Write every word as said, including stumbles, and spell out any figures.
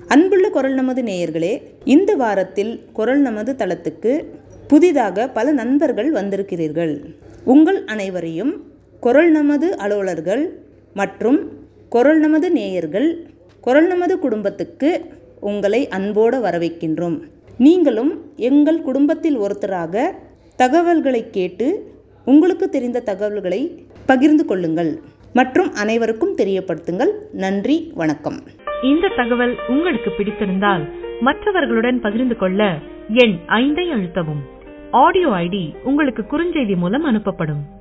அன்புள்ள குரல் நமது நேயர்களே, இந்த வாரத்தில் குரல் நமது தளத்துக்கு புதிதாக பல நண்பர்கள் வந்திருக்கிறீர்கள். உங்கள் அனைவரையும் குரல் நமது அலுவலர்கள் மற்றும் குரல் நமது நேயர்கள், குரல் நமது குடும்பத்துக்கு உங்களை அன்போடு வரவேற்கின்றோம். நீங்களும் எங்கள் குடும்பத்தில் ஒருத்தராக தகவல்களை கேட்டு உங்களுக்கு தெரிந்த தகவல்களை பகிர்ந்து கொள்ளுங்கள் மற்றும் அனைவருக்கும் தெரியப்படுத்துங்கள். நன்றி, வணக்கம். இந்த தகவல் உங்களுக்கு பிடித்திருந்தால் மற்றவர்களுடன் பகிர்ந்து கொள்ள எண் ஐந்தை அழுத்தவும். ஆடியோ ஐடி உங்களுக்கு குறுஞ்செய்தி மூலம் அனுப்பப்படும்.